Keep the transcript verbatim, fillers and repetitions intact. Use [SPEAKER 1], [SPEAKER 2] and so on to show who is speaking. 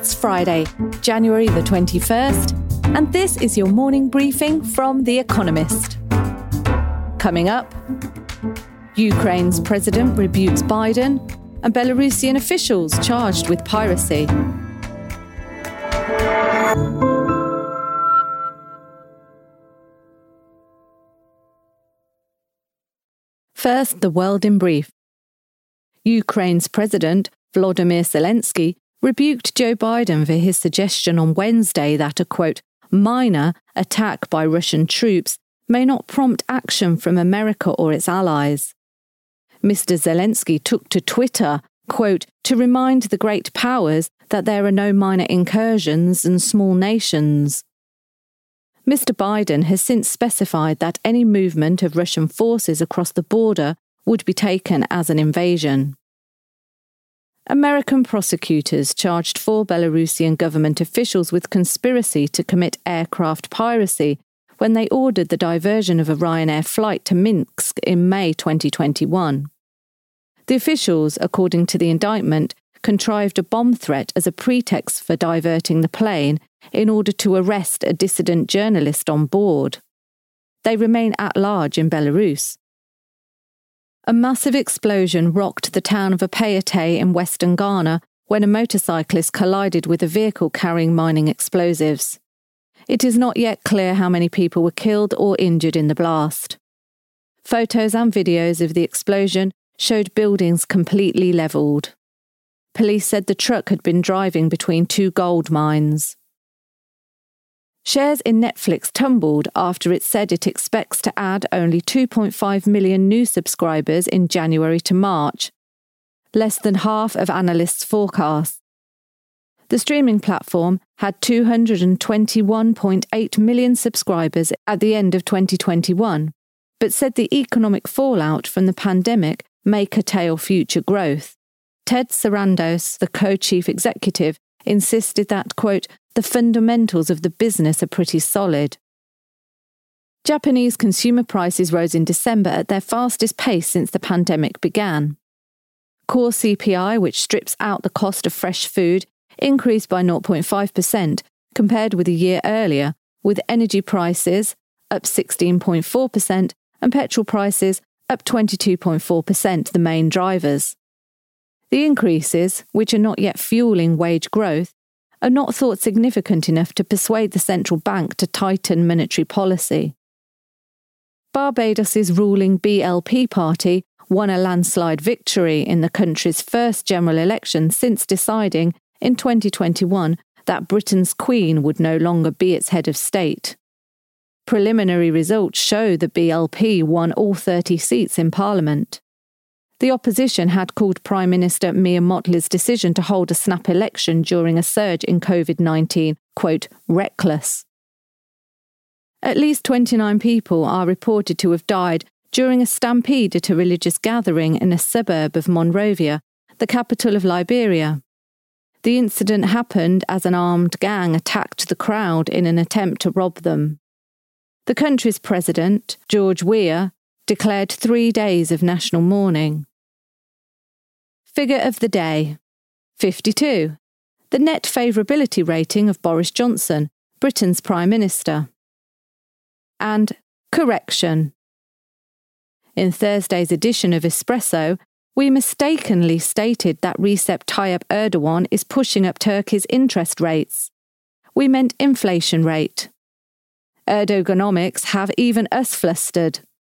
[SPEAKER 1] It's Friday, January the twenty-first, and this is your morning briefing from The Economist. Coming up, Ukraine's president rebukes Biden, and Belarusian officials charged with piracy. First, the world in brief. Ukraine's president, Volodymyr Zelensky, rebuked Joe Biden for his suggestion on Wednesday that a, quote, minor attack by Russian troops may not prompt action from America or its allies. Mister Zelensky took to Twitter, quote, to remind the great powers that there are no minor incursions and small nations. Mister Biden has since specified that any movement of Russian forces across the border would be taken as an invasion. American prosecutors charged four Belarusian government officials with conspiracy to commit aircraft piracy when they ordered the diversion of a Ryanair flight to Minsk in May twenty twenty-one. The officials, according to the indictment, contrived a bomb threat as a pretext for diverting the plane in order to arrest a dissident journalist on board. They remain at large in Belarus. A massive explosion rocked the town of Apayate in western Ghana when a motorcyclist collided with a vehicle carrying mining explosives. It is not yet clear how many people were killed or injured in the blast. Photos and videos of the explosion showed buildings completely levelled. Police said the truck had been driving between two gold mines. Shares in Netflix tumbled after it said it expects to add only two point five million new subscribers in January to March, less than half of analysts' forecasts. The streaming platform had two hundred twenty-one point eight million subscribers at the end of twenty twenty-one, but said the economic fallout from the pandemic may curtail future growth. Ted Sarandos, the co-chief executive, insisted that, quote, the fundamentals of the business are pretty solid. Japanese consumer prices rose in December at their fastest pace since the pandemic began. Core C P I, which strips out the cost of fresh food, increased by zero point five percent compared with a year earlier, with energy prices up sixteen point four percent and petrol prices up twenty-two point four percent the main drivers. The increases, which are not yet fueling wage growth, are not thought significant enough to persuade the central bank to tighten monetary policy. Barbados's ruling B L P party won a landslide victory in the country's first general election since deciding in twenty twenty-one that Britain's Queen would no longer be its head of state. Preliminary results show the B L P won all thirty seats in Parliament. The opposition had called Prime Minister Mia Mottley's decision to hold a snap election during a surge in covid nineteen, quote, reckless. At least twenty-nine people are reported to have died during a stampede at a religious gathering in a suburb of Monrovia, the capital of Liberia. The incident happened as an armed gang attacked the crowd in an attempt to rob them. The country's president, George Weah, declared three days of national mourning. Figure of the day, fifty-two, the net favourability rating of Boris Johnson, Britain's Prime Minister. And correction. In Thursday's edition of Espresso, we mistakenly stated that Recep Tayyip Erdogan is pushing up Turkey's interest rates. We meant inflation rate. Erdoganomics have even us flustered.